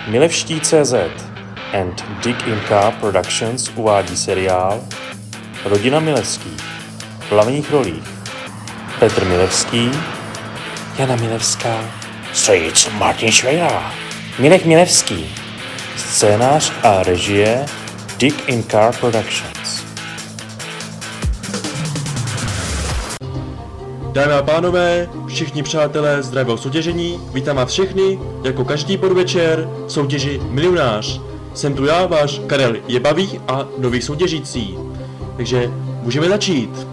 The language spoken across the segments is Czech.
Milevští.cz and Dig in Car Productions uvádí seriál Rodina Milevských. V hlavních rolích Petr Milevský, Jana Milevská, strýc Martin Švejra, Mirek Milevský, scénář a režie Dig in Car Productions. Dámy a pánové, všichni přátelé zdravého soutěžení, vítám vás všechny, jako každý podvečer, v soutěži Milionář. Jsem tu já, váš Karel Jebavý a nový soutěžící. Takže můžeme začít.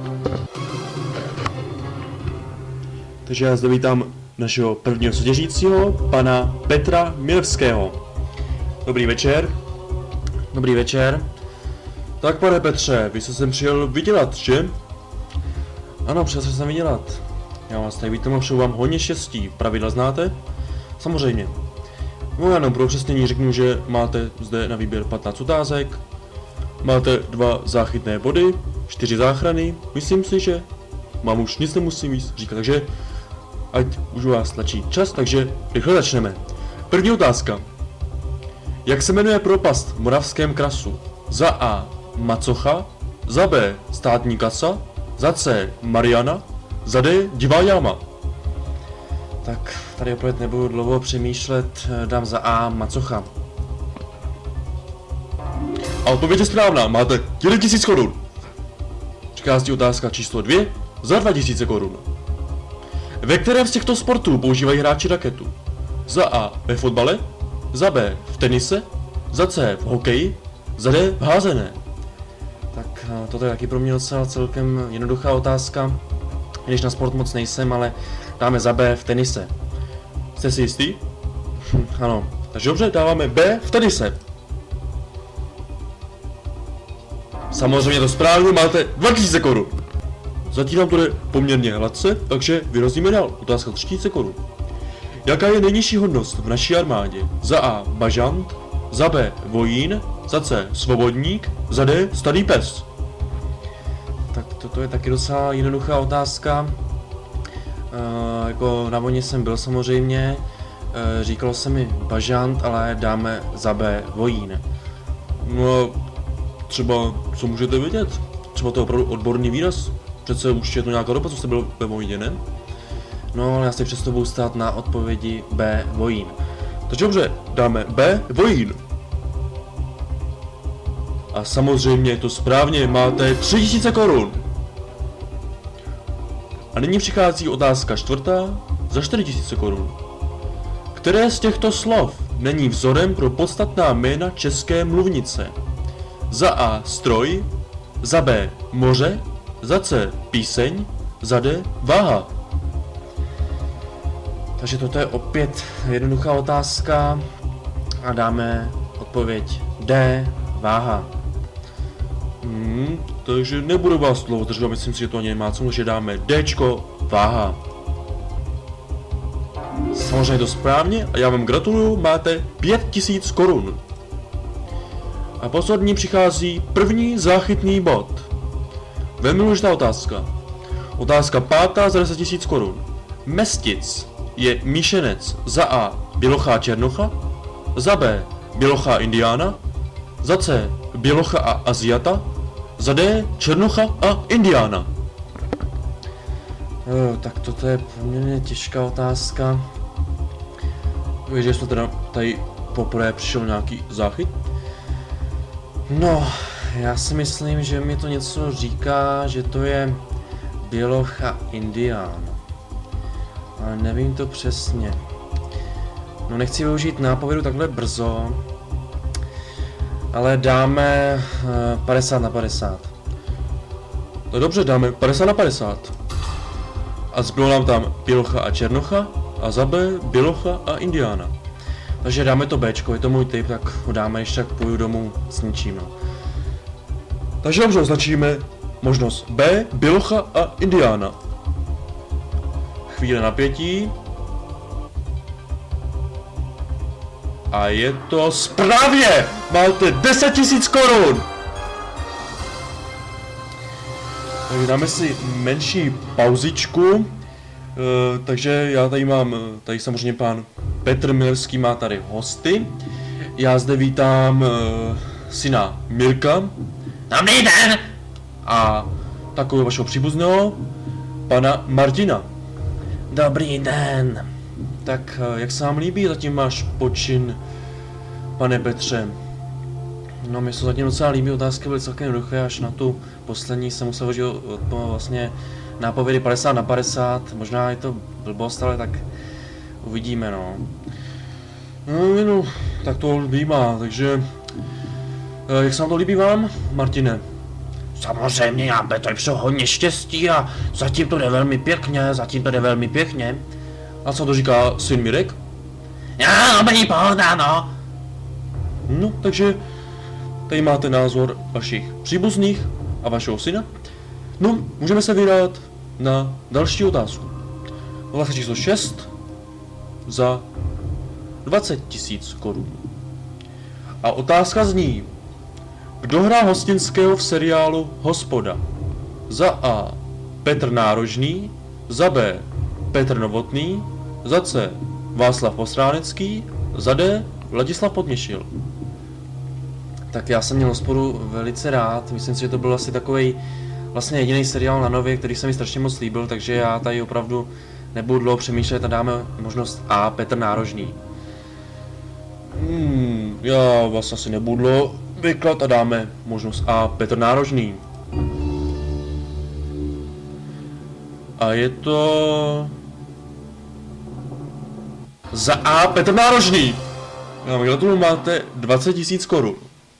Takže já zde vítám našeho prvního soutěžícího, pana Petra Milevského. Dobrý večer. Dobrý večer. Tak pane Petře, vy jste sem přijel vydělat, že? Ano, přijel jsem vydělat. Já vás tady vítám a přeju vám hodně štěstí. Pravidla znáte? Samozřejmě. No jenom pro upřesnění řeknu, že máte zde na výběr 15 otázek, máte 2 záchytné body, 4 záchrany, myslím si, že vám už nic nemusím víc říkat, takže ať už u vás tlačí čas, takže rychle začneme. První otázka. Jak se jmenuje propast v Moravském krasu? Za A. Macocha, za B. Státní kasa, za C. Mariana, za D. Divá jáma. Tak tady opět nebudu dlouho přemýšlet, dám za A. Macocha. A odpověď je správná, máte 1000 korun. Přichází otázka číslo 2 za 2000 korun. Ve kterém z těchto sportů používají hráči raketu? Za A. Ve fotbale, za B. v tenise, za C. v hokeji, za D. v házené. Tak toto je taky pro mě docela celkem jednoduchá otázka, když na sport moc nejsem, ale dáme za B v tenise. Jste si jistý? Ano, takže dobře, dáváme B v tenise. Samozřejmě to správně, máte 2000 korun. Zatím nám to jde poměrně hladce, takže vyrazíme dál. Otázka 3000 korun. Jaká je nejnižší hodnost v naší armádě? Za A. bažant, za B. vojín, za C. svobodník, za D. starý pes. Tak toto je taky docela jednoduchá otázka. Jako na vojně jsem byl samozřejmě, říkalo se mi bažant, ale dáme za B. vojín. No třeba, co můžete vědět? Třeba to je opravdu odborný výraz? Přece už je to nějaká doba, co jste byl ve vojně, ne? No, ale já si přesto budu stát na odpovědi B. vojín. Takže dobře, dáme B. vojín. A samozřejmě je to správně, máte 3000 korun. A nyní přichází otázka 4. za 4000 korun. Které z těchto slov není vzorem pro podstatná jména české mluvnice? Za A. stroj, za B. moře, za C. píseň, za D. váha. Takže toto je opět jednoduchá otázka a dáme odpověď D. váha. Takže nebudu vás dlouho držet, myslím si, že to ani nemá co, takže dáme Dčko, váha. Samozřejmě to správně a já vám gratuluju, máte 5000 korun. A poslední přichází první záchytný bod. Velmi důležitá otázka. Otázka 5. za 10 000 korun. Mestic je míšenec za A. bělocha a černocha, za B. bělocha a indiána, za C. bělocha a aziata, za D. černocha a indiána. Tak toto je poměrně těžká otázka. Víš, jsme teda tady poprvé přišel nějaký záchyt. No, já si myslím, že mi to něco říká, že to je běloch a indián. Ale nevím to přesně. No nechci využít nápovědu takhle brzo, ale dáme 50/50. No dobře, dáme 50/50. A zbylo nám tam bělocha a černocha a za B bělocha a indiána. Takže dáme to Bčko, je to můj tip, tak ho dáme, ještě tak půjdu domů s ničím. No. Takže dobře, označíme možnost B, bělocha a indiána. Chvíle napětí. A je to správně! Máte 10 000 korun! Takže dáme si menší pauzičku. Takže já tady mám, tady samozřejmě pán Petr Milevský má tady hosty. já zde vítám syna Mirka. Dobrý den! A takového vašeho příbuzného, pana Martina. Dobrý den. Tak jak se vám líbí zatím váš počin, pane Petře? No, mě se zatím docela líbí, otázky byly celkem jednoduché, až na tu poslední jsem musel hovořit o vlastně nápovědy 50/50, možná je to blbost, ale tak uvidíme, no. No, tak to bývá, takže jak se vám to líbí vám, Martine? Samozřejmě, já Petr přeju hodně štěstí a zatím to jde velmi pěkně. A co to říká syn Mirek? Já, dobrý pohoda, no. No, takže tady máte názor vašich příbuzných a vašeho syna. No, můžeme se vydat na další otázku. Otázka číslo 6 za 20 000 korun. A otázka zní, kdo hrál Hostinského v seriálu Hospoda? Za A. Petr Nárožný, za B. Petr Novotný, za C. Václav Postránecký, za D. Ladislav Podměšil. Tak já jsem měl Hospodu velice rád, myslím si, že to byl asi takovej vlastně jediný seriál na Nově, který se mi strašně moc líbil, takže já tady opravdu nebudu dlouho přemýšlet a dáme možnost A. Petr Nárožný. Já vás asi nebudu dlouho vyklad a dáme možnost A. Petr Nárožný. A je to... za A. Petr Nárožný. Já vám gratuluju, máte 20 000 korun.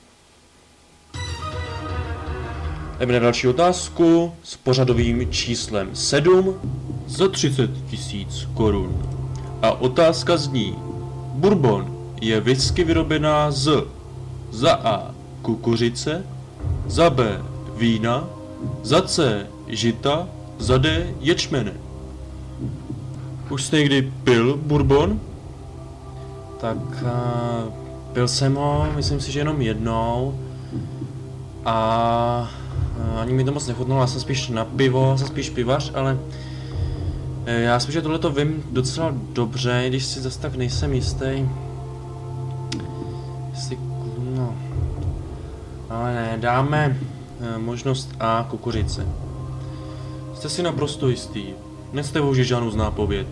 Jdeme na další otázku s pořadovým číslem 7 za 30 000 korun. A otázka zní, bourbon je whisky vyrobená z za A. kukuřice, za B. vína, za C. žita, za D. ječmene. Už jste někdy pil bourbon? Tak pil jsem ho, myslím si, že jenom jednou. A ani mi to moc nechutnalo, já jsem spíš na pivo, jsem spíš pivař, ale já spíš, že tohleto vím docela dobře, když si zase tak nejsem jistý. No. Ale ne, dáme možnost A. kukuřice. Jste si naprosto jistý, nechcete použít žádnou z nápověd.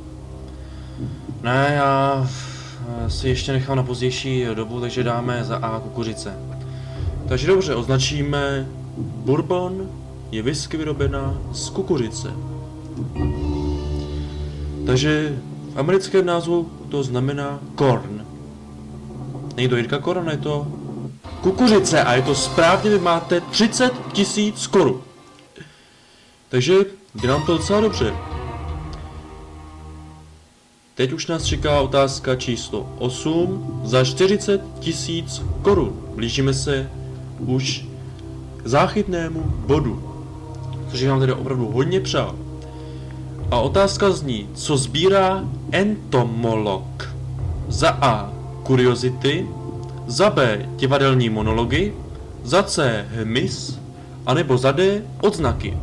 Ne, já si ještě nechám na pozdější dobu, takže dáme za A. kukuřice. Takže dobře, označíme bourbon je whisky vyrobená z kukuřice. Takže v americkém názvu to znamená corn. Není to Jirka Korn, je to kukuřice a je to správně, vy máte 30 000 korun. Takže jde nám to docela dobře. Teď už nás čeká otázka číslo 8 za 40 000 korun. Blížíme se už k záchytnému bodu, což je nám tedy opravdu hodně přál. A otázka zní, co sbírá entomolog? Za A. kuriozity, za B. divadelní monology, za C. hmyz, anebo za D. odznaky.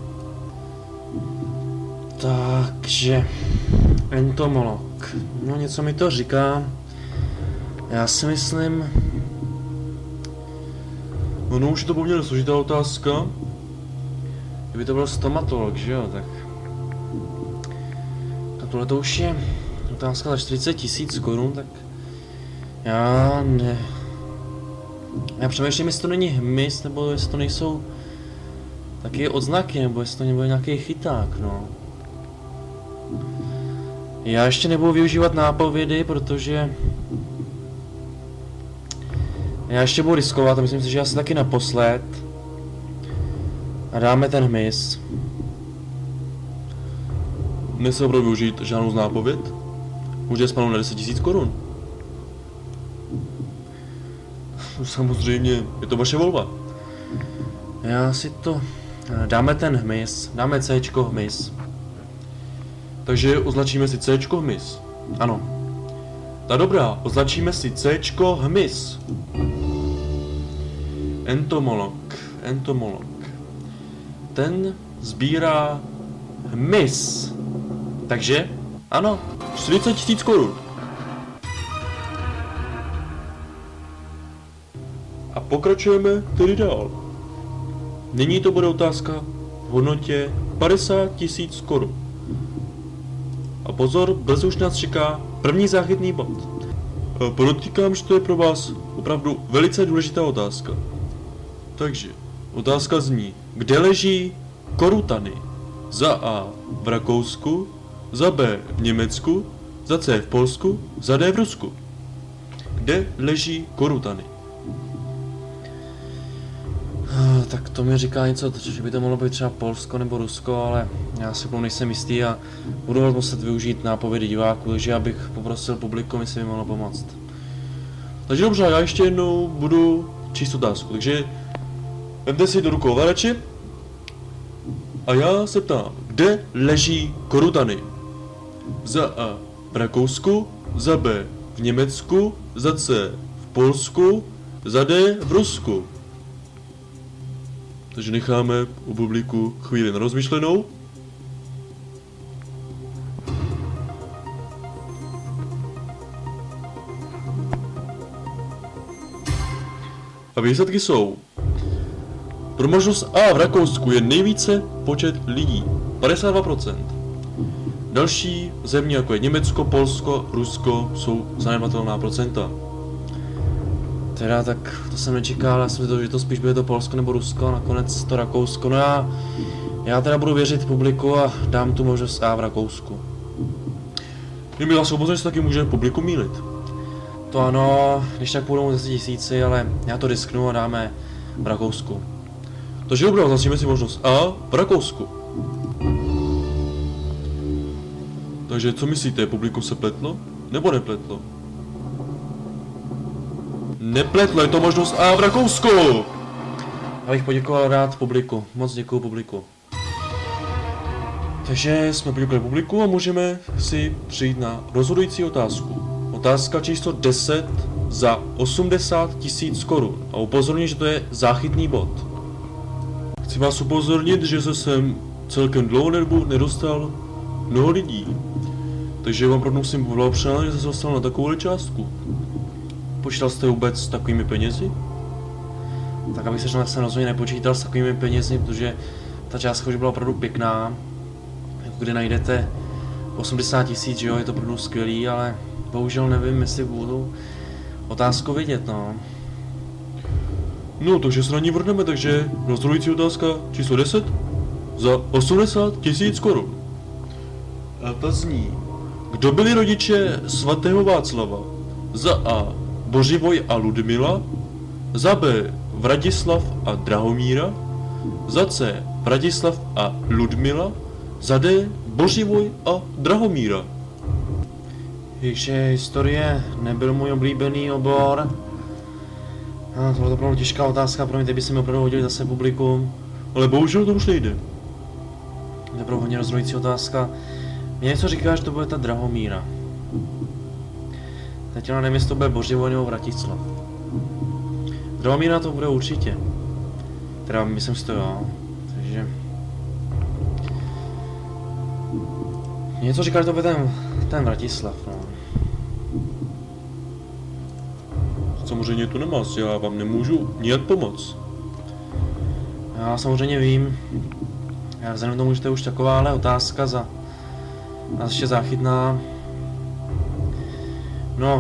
Takže entomolog. No, něco mi to říká. Já si myslím... No už je to poměrně složitá otázka. Kdyby to byl stomatolog, že jo, tak... A tohle to už je otázka za 40 000 korun, tak... Já přemýšlím, jestli to není hmyz, nebo jestli to nejsou... taky odznaky, nebo jestli to nebude nějaký chyták, no. Já ještě nebudu využívat nápovědy, protože... Já ještě budu riskovat a myslím si, že asi taky naposled. A dáme ten hmyz. Nechci opravdu využít žádnou z nápověd. Může spadnout na 10 000 korun. Samozřejmě, je to vaše volba. Já si to... Dáme ten hmyz. Dáme Cčko hmyz. Takže označíme si Cčko hmyz. Ano. Tak dobrá, označíme si Cčko hmyz. Entomolog. Ten sbírá hmyz. Takže, ano, 40 000 korun. A pokračujeme tedy dál. Nyní to bude otázka v hodnotě 50 000 korun. A pozor, brzy už nás čeká první záchytný bod. Podotýkám, že to je pro vás opravdu velice důležitá otázka. Takže, otázka zní, kde leží Korutany? Za A v Rakousku, za B v Německu, za C v Polsku, za D v Rusku. Kde leží Korutany? Tak to mi říká něco, že by to mohlo být třeba Polsko nebo Rusko, ale já si plnou nejsem jistý a budu muset využít nápovědy diváků, takže já bych poprosil publikum, jestli by mohlo pomoct. Takže dobře, já ještě jednou budu číst otázku, takže vemte si do rukou ovladače a já se ptám, kde leží Korutany? Za A v Rakousku, za B v Německu, za C v Polsku, za D v Rusku. Takže necháme u publiku chvíli na rozmyšlenou. A výsledky jsou. Pro možnost A v Rakousku je nejvíce počet lidí, 52%. Další země jako je Německo, Polsko, Rusko jsou zanedbatelná procenta. Teda tak to jsem nečekal, já jsem si to, že to spíš bude to Polsko nebo Rusko, nakonec to Rakousko, no já teda budu věřit publiku a dám tu možnost A v Rakousku. Mě vás upozorňuji, že se taky může publikum mýlit. To ano, když tak půjdou 10 000, ale já to risknu a dáme v Rakousku. Takže dobrá, zasíme si možnost A v Rakousku. Takže co myslíte, publikum se pletlo? Nebo nepletlo? Nepletlo, je to možnost A v Rakousku! Já bych poděkoval rád publiku, moc děkuju publiku. Takže jsme poděkovali publiku a můžeme si přijít na rozhodující otázku. Otázka číslo 10 za 80 000 korun. A upozorňuji, že to je záchytný bod. Chci vás upozornit, že se sem celkem dlouho nedostal mnoho lidí. Takže vám opravdu musím poblahopřát, že se dostal na takovou částku. Počítal jste vůbec s takovými penězi? Tak abych se rozhodně nepočítal s takovými penězi, protože ta částka už byla opravdu pěkná. Jako kde najdete 80 000, že jo, je to opravdu skvělý, ale bohužel nevím, jestli budu otázku vidět, no. No, takže se na ní vrhneme, takže rozhodující otázka číslo 10 za 80 000 korun. A ta zní, kdo byli rodiče svatého Václava? Za A Bořivoj a Ludmila, za B Vratislav a Drahomíra, za C Vratislav a Ludmila, za D Bořivoj a Drahomíra. Takže historie nebyl můj oblíbený obor. To byla opravdu těžká otázka, pro mě teď by se mi opravdu hodili zase publikum. Ale bohužel to už nejde. To je opravdu hodně rozhodující otázka. Mě něco říká, že to bude ta Drahomíra. Teď nevím, jestli to bude Bořivoj nebo Vratislav. Drahomíra to bude určitě. Teda myslím si to jo. Takže... Mě něco říká, že to bude ten Vratislav, no. Samozřejmě to nemá, já vám nemůžu nijak pomoct. Já samozřejmě vím. Já vzhledem k tomu, že to je už takováhle otázka za ještě záchytná. No.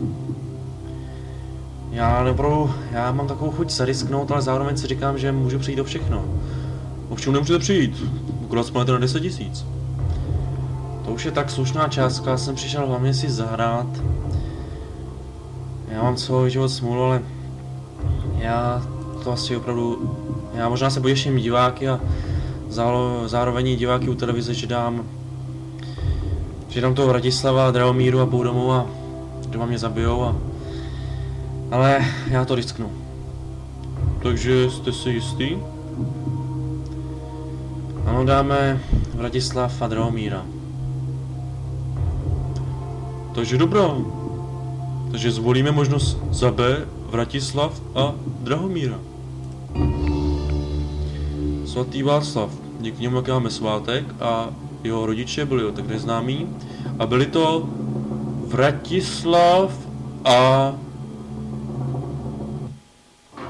Já mám takovou chuť zarisknout, ale zároveň si říkám, že můžu přijít o všechno. Ovšem nemůžete přijít, akorát spadnete na 10 000. To už je tak slušná částka, jsem přišel hlavně si zahrát. Já mám celý život smůlu, ale já to asi opravdu, já možná se potěším diváky a zároveň i diváky u televize, že dám toho Vratislava a Drahomíru a půjdu domů a doma mě zabijou ale já to risknu. Takže jste si jistý? Ano, dáme Vratislav a Drahomíra. Takže dobrá. Takže zvolíme možnost za B, Vratislav a Drahomíra. Svatý Václav, díky němu jak máme svátek a jeho rodiče byli tak neznámí a byli to Vratislav a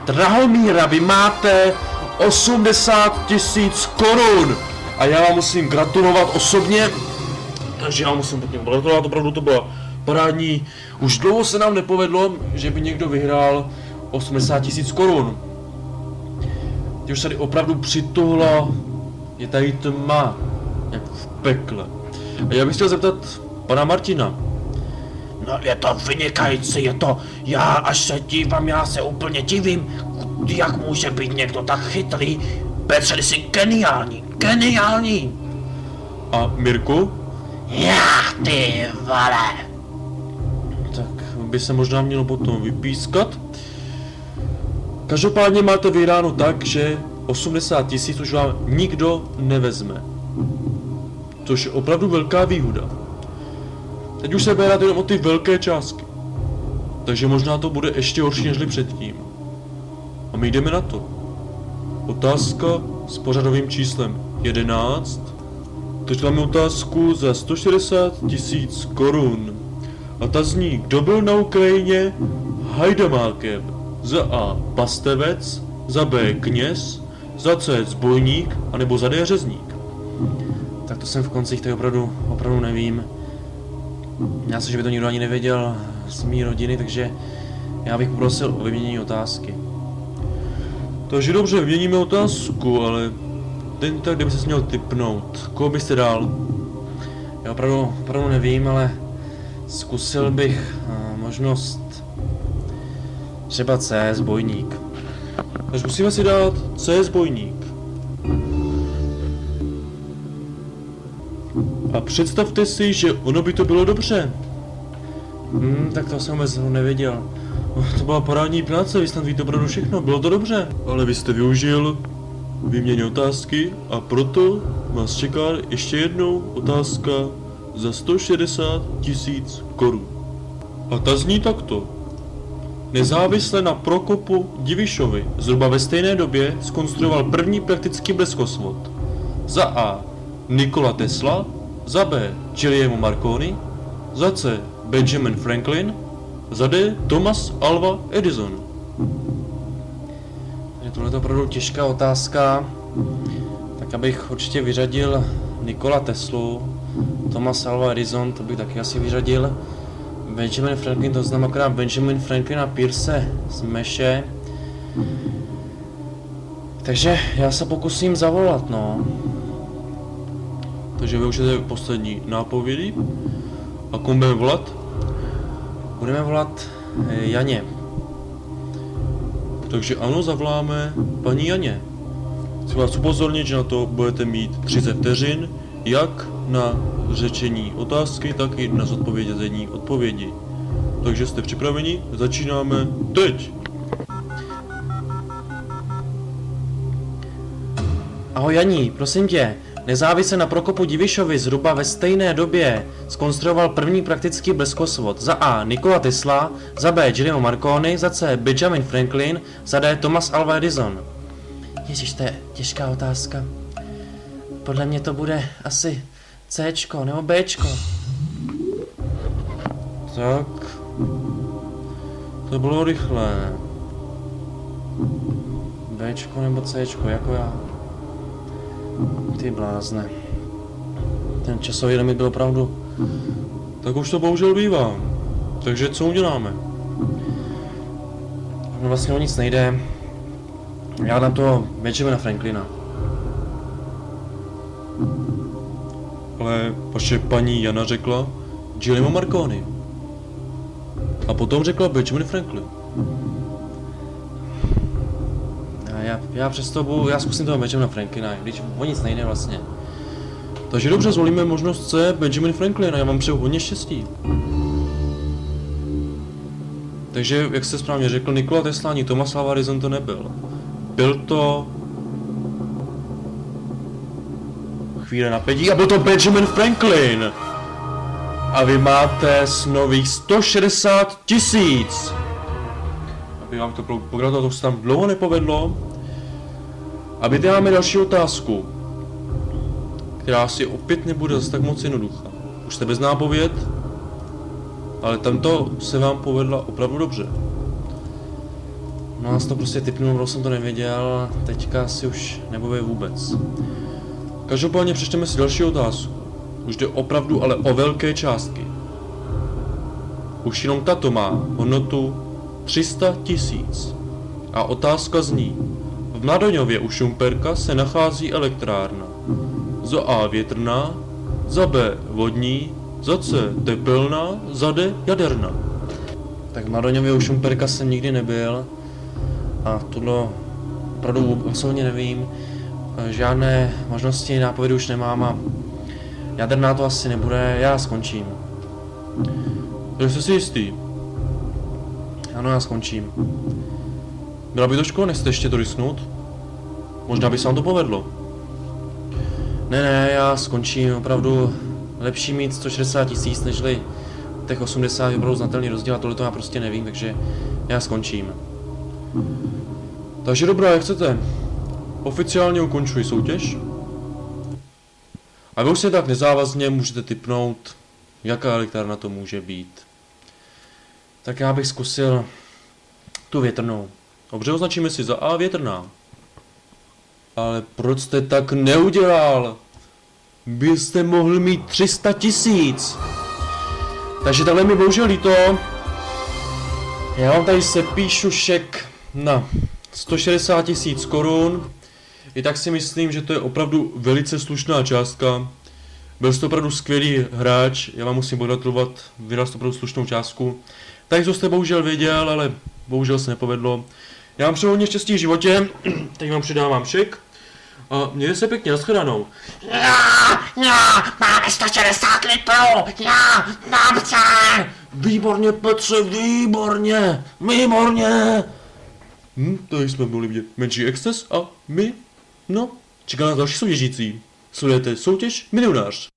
Drahomíra, vy máte 80 000 korun! A já vám musím gratulovat osobně, takže já musím pěkně gratulovat, opravdu to byla parádní. Už dlouho se nám nepovedlo, že by někdo vyhrál 80 000 korun. Teď už tady opravdu přituhlo, je tady tma, jak v pekle. A já bych chtěl zeptat pana Martina. No je to vynikající, je to, já až se dívám, já se úplně divím, jak může být někdo tak chytrý. Petře, ty jsi geniální. A Mirku? Já, ty vole. Tak by se možná mělo potom vypískat. Každopádně máte vyhráno tak, že 80 000 už vám nikdo nevezme. Což je opravdu velká výhoda. Teď už se bude hrát jenom o ty velké částky. Takže možná to bude ještě horší než předtím. A my jdeme na to. Otázka s pořadovým číslem 11. Takže máme otázku za 160 000 korun. A ta zní, kdo byl na Ukrajině hajdamákem? Za A. Pastevec, za B. Kněz, za C. Zbojník, anebo za D. Řezník. Tak to jsem v koncích, tak opravdu nevím. Já si, že by to nikdo ani nevěděl z mý rodiny, takže já bych poprosil o vyměnění otázky. Takže dobře, vyměníme otázku, ale ten tak, kdyby se měl tipnout. Koho byste dal? Já opravdu nevím, ale zkusil bych možnost třeba C, Zbojník. Takže musíme si dát C, Zbojník. A představte si, že ono by to bylo dobře. Tak to jsem vůbec nevěděl. To byla parádní práce, vy snad víte opravdu všechno, bylo to dobře. Ale vy jste využil výměně otázky a proto vás čeká ještě jednou otázka za 160 000 korun. A ta zní takto. Nezávisle na Prokopu Divišovi zhruba ve stejné době zkonstruoval první praktický bleskosvod. Za A. Nikola Tesla, za B. Guglielmo Marconi, za C. Benjamin Franklin, za D. Thomas Alva Edison. Tohle je opravdu těžká otázka, tak abych určitě vyřadil Nikola Teslu, Thomas Alva Edison, to bych taky asi vyřadil. Benjamin Franklin, to znám akorát Benjamin Franklin a Pierce z Meše. Takže já se pokusím zavolat, no. Takže vy už jste poslední nápovědy. A komu budeme volat? Budeme volat Janě. Takže ano, zavoláme paní Janě. Chci vás upozornit, že na to budete mít 30 vteřin, jak na řečení otázky, tak i na zodpovězení odpovědi. Takže jste připraveni? Začínáme teď! Ahoj Janí, prosím tě, nezávisle na Prokopu Divišovi zhruba ve stejné době zkonstruoval první praktický bleskosvod. Za A. Nikola Tesla, za B. Guglielmo Marconi, za C. Benjamin Franklin, za D. Thomas Alva Edison. Ježiš, to je těžká otázka. Podle mě to bude asi Cčko nebo Bčko. Tak. To bylo rychlé. Bčko nebo Cčko, jako já. Ty blázne. Ten časový limit byl opravdu... Tak už to bohužel bývá. Takže co uděláme? No vlastně o nic nejde. Já dám toho Benjamina Franklina. Ale vaše paní Jana řekla Guglielmo Marconi. A potom řekla Benjamin Franklin. Já já zkusím toho Benjamina Franklina, když o nic nejde vlastně. Takže dobře, zvolíme možnost C, Benjamin Franklin, a já vám přeju hodně štěstí. Takže, jak jste správně řekl, Nikola Tesla ani Thomas Alva Edison to nebyl. Byl to... Chvíle napětí a byl to Benjamin Franklin! A vy máte s nových 160 000! Aby vám to pogratulovat, to se tam dlouho nepovedlo. A my tady máme další otázku, která asi opět nebude zase tak moc jednoduchá. Už jste bez nápověd, ale tamto se vám povedla opravdu dobře. No a to prostě tipnul, protože jsem to nevěděl, teďka si už nebude vůbec. Každopádně přečteme si další otázku. Už jde opravdu ale o velké částky. Už jenom tato má hodnotu 300 000. A otázka zní. V Mladoňově u Šumperka se nachází elektrárna. Za A větrná, za B vodní, za C tepelná, za D jaderná. Tak v Mladoňově u Šumperka jsem nikdy nebyl. A tohle opravdu absolutně nevím. Žádné možnosti nápovědy už nemám a jaderná to asi nebude, já skončím. Takže jste si jistý? Ano, já skončím. Byla by to škoda, nechcete ještě to risknout? Možná by se vám to povedlo. Ne, já skončím, opravdu lepší mít 160 000, nežli těch 80 je opravdu znatelný rozdíl a tohle to já prostě nevím, takže já skončím. Takže dobrá, jak chcete. Oficiálně ukončuji soutěž. A vy už se tak nezávazně můžete tipnout, jaká elektrárna to může být. Tak já bych zkusil tu větrnou. Dobře, označíme si za A větrná. Ale proč jste tak neudělal? Byste mohl mít 300 000. Takže takhle mi bohužel líto. Já vám tady sepíšu šek na 160 000 korun. I tak si myslím, že to je opravdu velice slušná částka. Byl jste opravdu skvělý hráč, já vám musím pogratulovat, vydal jste opravdu slušnou částku. Tak to jste bohužel věděl, ale bohužel se nepovedlo. Já vám přeju hodně štěstí v životě, teď vám přidávám šek. A mějte se pěkně, nashledanou. Máme 160 litrů, nám chce. Výborně Petře, výborně, výborně. Tady jsme byli vidět menší exces a my, no, čeká nás další soutěžící. Sledujete soutěž Milionář.